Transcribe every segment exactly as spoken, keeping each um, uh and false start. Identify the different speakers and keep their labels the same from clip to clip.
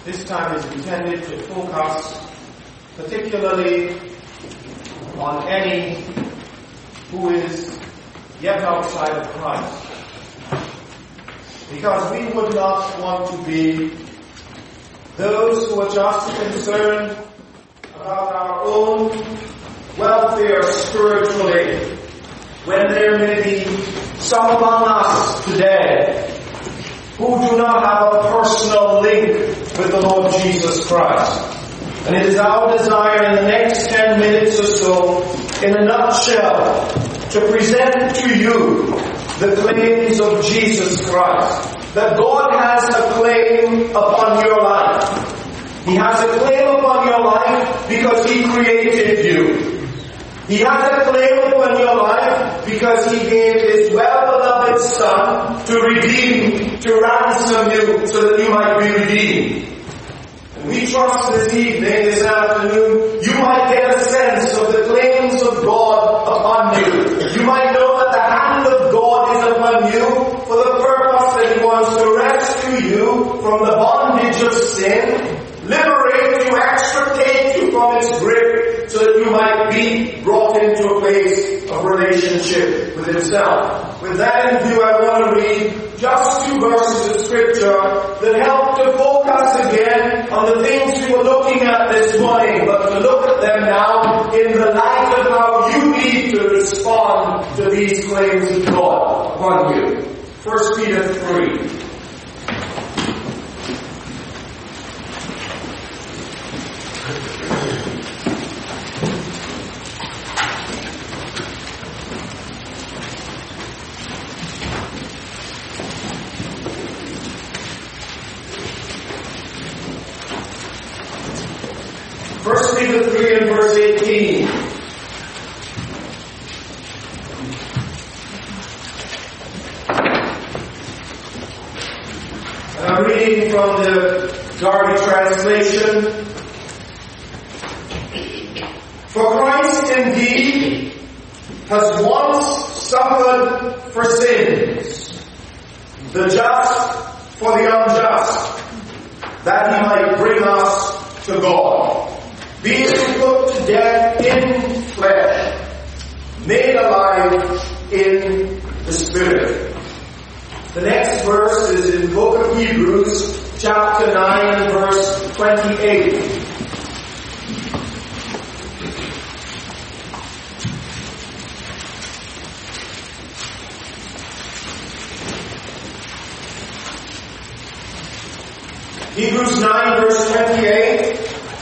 Speaker 1: This time is intended to focus particularly on any who is yet outside of Christ. Because we would not want to be those who are just concerned about our own welfare spiritually, when there may be some among us today who do not have a personal link with the Lord Jesus Christ. And it is our desire in the next ten minutes or so, in a nutshell, to present to you the claims of Jesus Christ. That God has a claim upon your life. He has a claim upon your life because He created you. He has a claim upon your life because He gave His well-beloved Son to redeem, to ransom you so that you might be redeemed. And we trust this evening, this afternoon, you might get a sense of the claims of God upon you. You might know that the hand of God is upon you for the purpose that He wants to rescue you from the bondage of sin, liberate you, extricate you from its grip, so that you might be brought into a place of relationship with Himself. With that in view, I want to read just two verses of Scripture that help to focus again on the things we were looking at this morning, but to look at them now in the light of how you need to respond to these claims of God upon you. First Peter three. First Peter three and verse eighteen. And I'm reading from the Darby translation. For Christ indeed has once suffered for sins, the just for the unjust, that He might bring us to God. Being put to death in flesh, made alive in the Spirit. The next verse is in the book of Hebrews, chapter nine, verse twenty-eight. Hebrews nine, verse twenty-eight.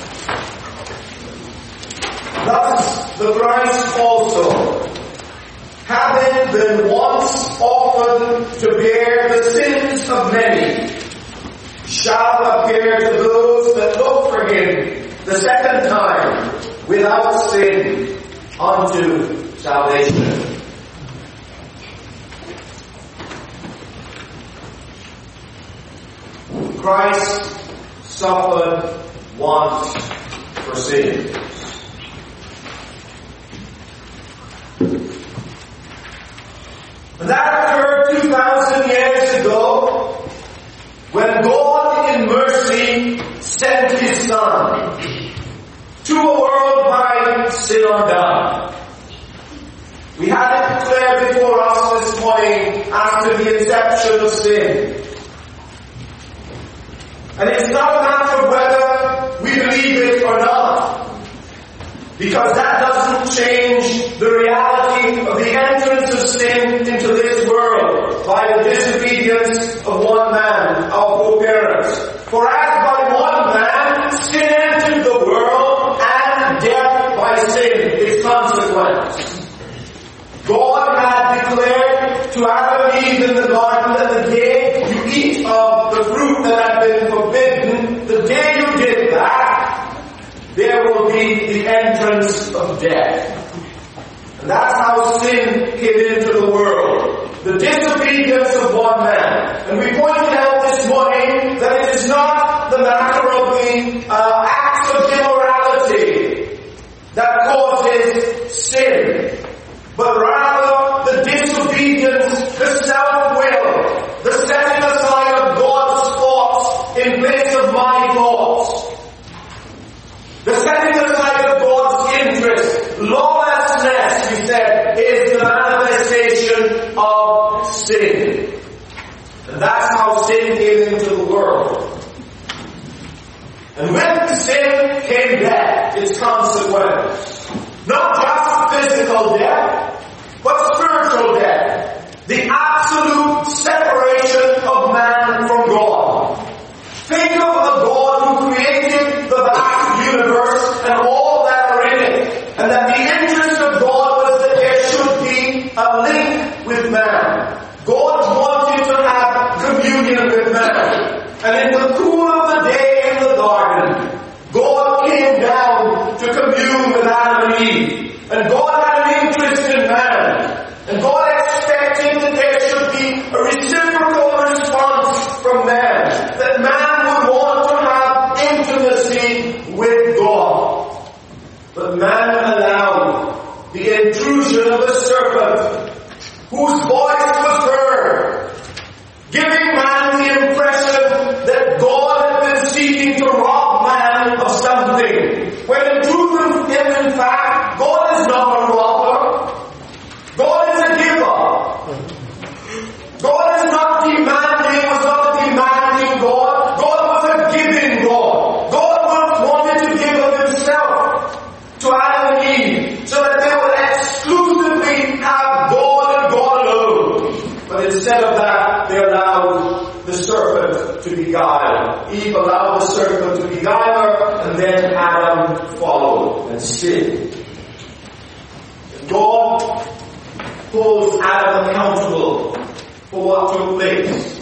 Speaker 1: Thus the Christ also, having been once offered to bear the sins of many, shall appear to those that look for Him the second time without sin unto salvation. Christ suffered once for sins. And that occurred two thousand years ago when God in mercy sent His Son to a world by sin undone. We had it declared before us this morning after the inception of sin. And it's not a matter of whether we believe it or not, because that doesn't change the reality of the entrance of sin into this world by the disobedience of one man, our foreparents. For as by one man sin entered the world, and death by sin its consequence. God had declared to Adam and Eve in the garden that the day you eat of the fruit that had been forbidden, the day you did that, there will be the entrance of death. And that's how sin came into the world. The disobedience of one man. And we pointed out this morning that it is not the matter of the uh, acts of immorality that causes sin, but rather the disobedience, the self-will, the setting aside of God's thoughts in place of my thoughts. into the world. And with sin came death, its consequence. Not just physical death, but spiritual death. The absolute separation of man from God. Think of a God who created the vast universe and all that are in it. And that the interest of God was that there should be a link with man. God wanted to have communion with man. And in the cool of the day in the garden, God came down to commune with Adam and Eve. And God had an interest in man. And God expected that there should be a reciprocal response from man. That man would want to have intimacy with God. But man allowed the intrusion of the serpent, whose voice was heard, giving man the impression that God had been seeking to rob man of something. When in truth and in fact, God is not a robber. God is a giver. God is not demanding, was not a demanding God. God was a giving God. God once wanted to give of himself to Adam and Eve so that they would exclusively have God and God alone. But instead of that, they allowed the serpent to beguile. Eve allowed the serpent to beguile her, and then Adam followed and sinned. And God holds Adam accountable for what took place.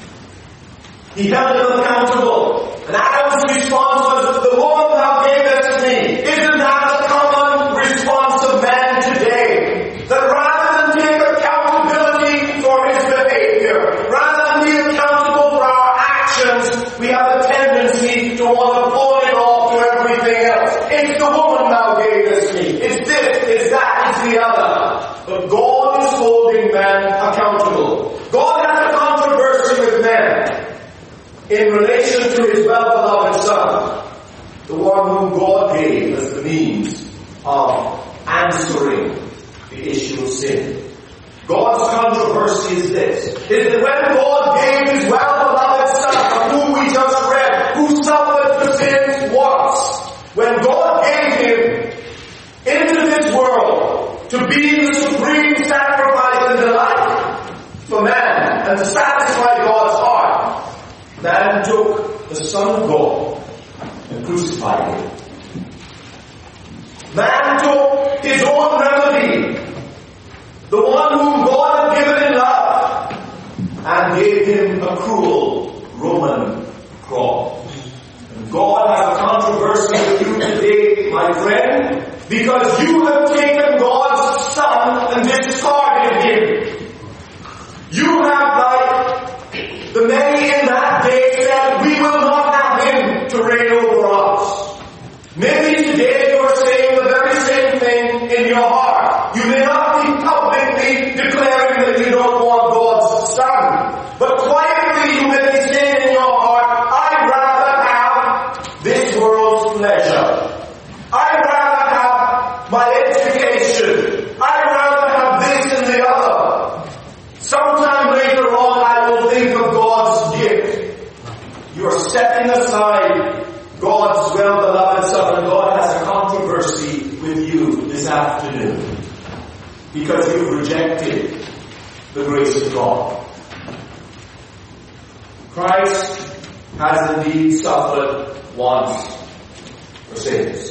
Speaker 1: He held him accountable. And Adam's response was, "The woman thou gavest me." Isn't that the common response of man today? That rather than take accountability for his behavior, rather than be accountable for our actions, we have a tendency to want to pull it off to everything else. It's the woman thou gavest me. It's this, it's that, it's the other. But God is holding man accountable. God has a controversy with man in relation to his well-beloved Son, the one whom God gave as the means of answering the issue of sin. God's controversy is this, is that when God gave his well-beloved Son, of whom we just read, who suffered for sins once, when God gave him into this world to be the supreme sacrifice and delight for man and to satisfy God's heart, man took the Son of God and crucified him. Man took his own remedy, the one whom God had given in love, and gave him a cruel Roman cross. And God has a controversy with you today, my friend, because you have taken God's Son and discarded him. You have, like the many in that day, said, "We will not have him to reign over us." Maybe today you are saying the very same thing in your heart. You may not be publicly declaring that you don't want God's Son, but quietly you may be saying in your heart, "I'd rather have this world's pleasure. I'd rather have my education. I'd rather have this and the other. Sometime later on I will think of God's gift." You are setting aside God's well-beloved Son, and God has a controversy with you this afternoon because you've rejected the grace of God. Christ has indeed suffered once for sins.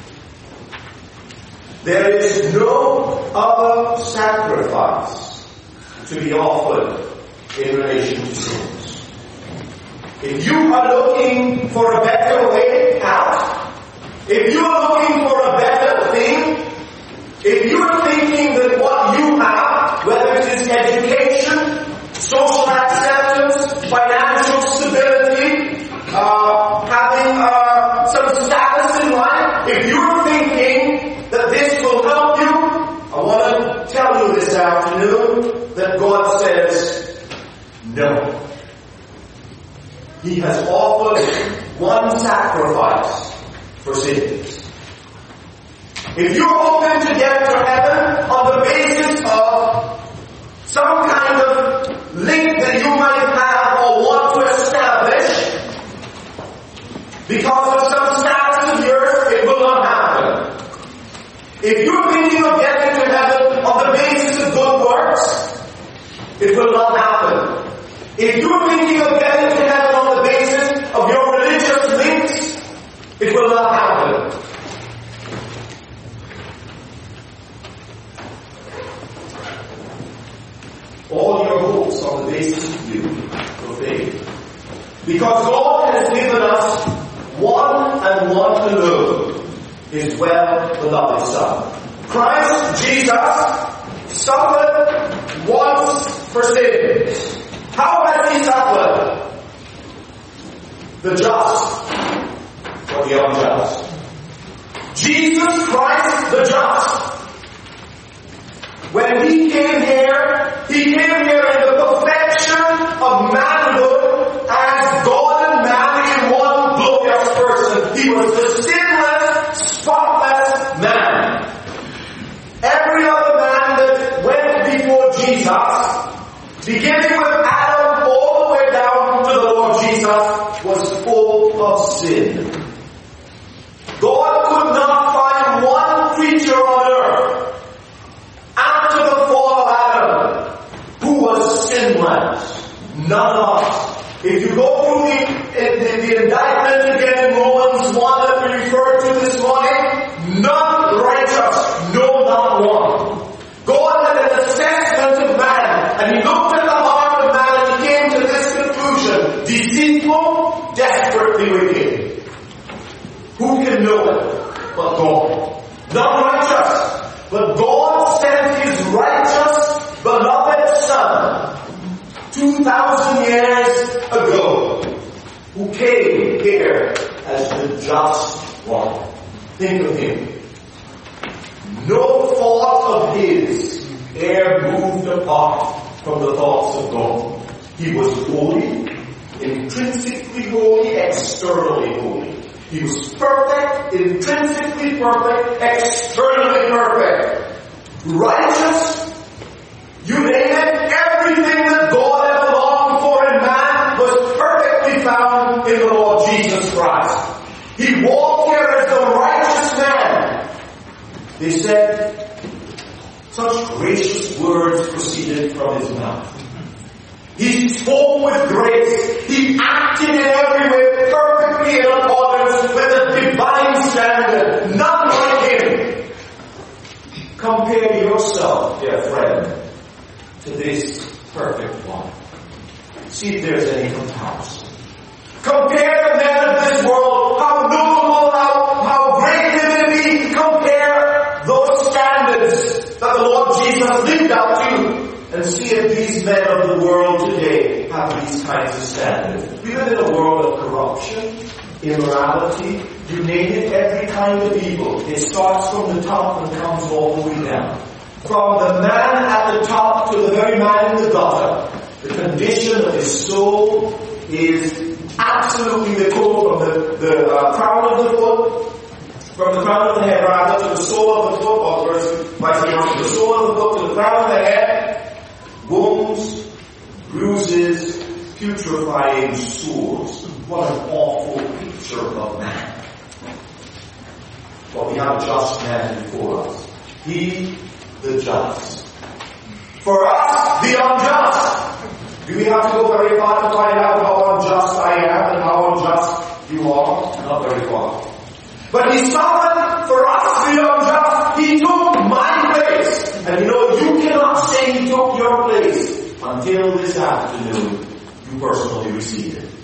Speaker 1: There is no other sacrifice to be offered in relation to sins. If you are looking for a better way out, if you are looking for a better thing, if you are thinking that what you have, whether it is education, social acceptance, financial stability, uh, having uh, some status in life, if you're thinking that this will help you, I want to tell you this afternoon that God says no. He has offered one sacrifice for sins. If you're hoping to get to heaven on the basis of some kind of link that you might have or want to establish It will not happen. If you're thinking of getting to heaven on the basis of your religious links, it will not happen. All your hopes on the basis of you, your faith. Because God has given us one and one alone, His well-beloved Son. Christ Jesus suffered once for sin. How has He suffered? The just for the unjust. Jesus Christ the just. When He came here, He came here in the perfection of manhood as God and man in one glorious person. He was the sinless, spotless man. Every other man that went before Jesus, beginning with Adam all the way down to the Lord Jesus, was full of sin. God could not find one creature on earth after the fall of Adam who was sinless. None of us. If you go through the, the, the indictment again in Romans one that we referred to this morning, none righteous, no, not one. God had an assessment of man, and He looked at the heart of man and He came to this conclusion: deceitful, desperately wicked. Who can know it but God? Not righteous, but God sent His righteous, beloved Son two thousand years ago, who came here as the just one. Think of Him. No thought of His e'er moved apart from the thoughts of God. He was holy, intrinsically holy, externally holy. He was perfect, intrinsically perfect, externally perfect. Righteous, you name it, everything that God ever longed for in man was perfectly found in the Lord Jesus Christ. He walked here as the righteous man. They said, such gracious words proceeded from His mouth. He spoke with grace. He acted in every way perfectly in accordance with the divine standard. None like Him. Compare yourself, dear friend, to this perfect one. See if there's any comparison. Compare the men of this world, how notable, how, how great they may be. Compare those standards that the Lord Jesus lived up to, and see if these men of the world today have these kinds of standards. We live in a world of corruption, immorality, you name it, every kind of evil. It starts from the top and comes all the way down. From the man at the top to the very man in the gutter, the condition of his soul is absolutely the core, from the, the uh, crown of the foot, from the crown of the head rather, to the sole of the foot, or first, by the sole of the foot to the crown of the head, wounds, bruises, putrefying sores. What an awful picture of man. But we have a just man before us. He, the just. For us, the unjust. Do we have to go very far to find out how unjust I am and how unjust you are? Not very far. But He suffered for us, the unjust. He took my place. And you know, you cannot say He took your place until this afternoon you personally receive it.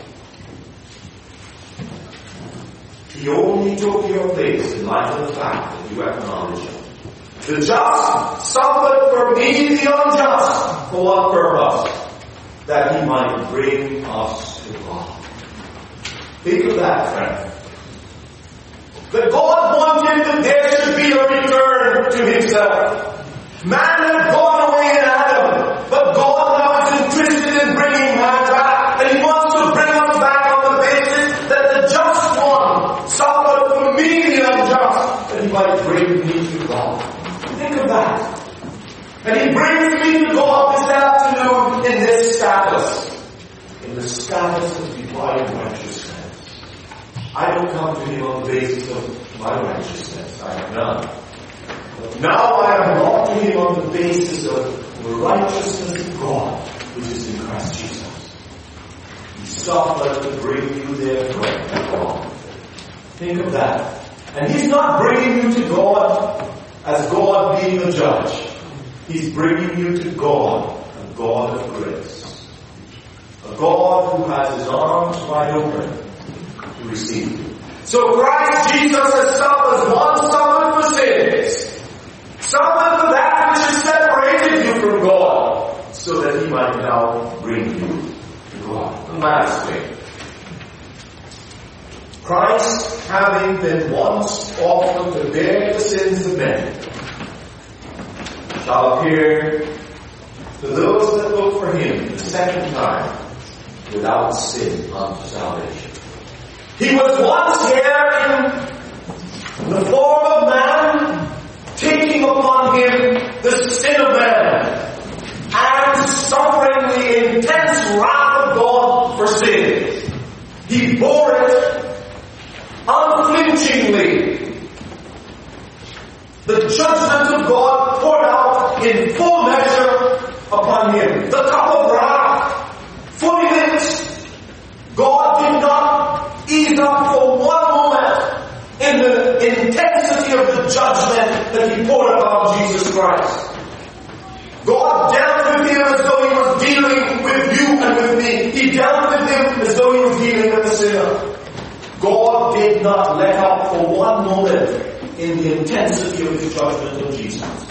Speaker 1: He only took your place in light of the fact that you acknowledge Him. The just suffered for me, the unjust. For what purpose? That He might bring us to God. Think of that, friend. That God wanted that there should be a return to Himself. Man had gone away in Adam, but God now is interested in bringing man back, and He wants to bring us back on the basis that the just one suffered for me, the unjust, that He might bring me to God. Think of that. And He brings me to God this afternoon in this status. In the status of divine righteousness. I don't come to Him on the basis of my righteousness. I have none. But now I am brought to Him on the basis of the righteousness of God, which is in Christ Jesus. He suffered to bring you therefore to God. Think of that. And He's not bringing you to God as God being the judge. He's bringing you to God, a God of grace. A God who has His arms wide open to receive you. So Christ Jesus has suffered one suffered for sins. Suffered for that which has separated you from God, so that He might now bring you to God. The Master. Christ, having been once offered to bear the sins of men, shall appear to those that look for Him the second time without sin unto salvation. He was once here in the form of man, taking upon Him the sin of man and suffering the intense wrath of God for sin. He bore it unflinchingly. The judgment of God poured out in full measure upon Him. The cup of wrath, fully lit. God did not ease up for one moment in the intensity of the judgment that He poured upon Jesus Christ. God dealt with him as though He was dealing with you and with me. He dealt with him as though He was dealing with the sinner. God did not let up for one moment in the intensity of His judgment on Jesus.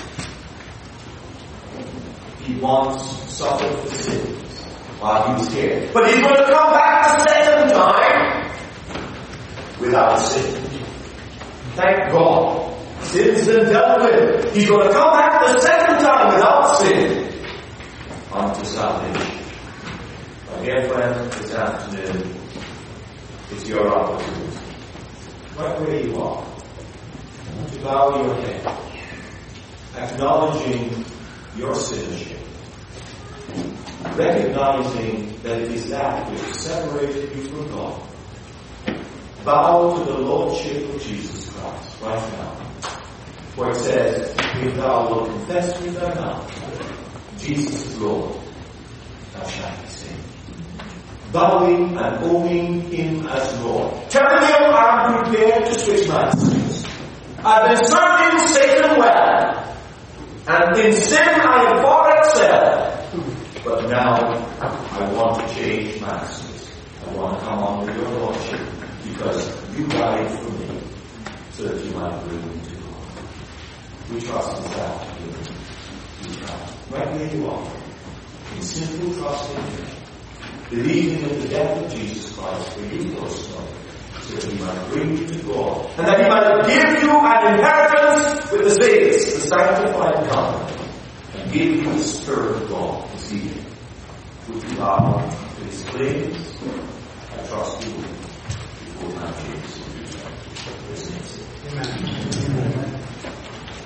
Speaker 1: He once suffered for sins while He was here. But He's going to come back the second time without sin. Thank God. Sin's been dealt with. He's going to come back the second time without sin unto salvation. My dear friends, this afternoon is your opportunity. Right where you are, to bow your head, acknowledging your sinnership, recognizing that it is that which separated you from God. Bow to the Lordship of Jesus Christ right now, where it says, if thou wilt confess with thy mouth Jesus is Lord, thou shalt be saved. Bowing and owning Him as Lord. Telling Him, I'm prepared to switch masters. I've been serving Satan well, and in sin I have far excelled. But now I want to change masters. I want to come under your Lordship, because you died for me, so that you might bring me to God. We trust in that. We trust. Right where you are, in simple trust in Him, believing in the death of Jesus Christ for you personally, so that He might bring you to God, and that He might give you an inheritance with the saints, the sanctified God, and give you the Spirit of God this evening. Would you bow to His claims? I trust you before my Jesus. Amen.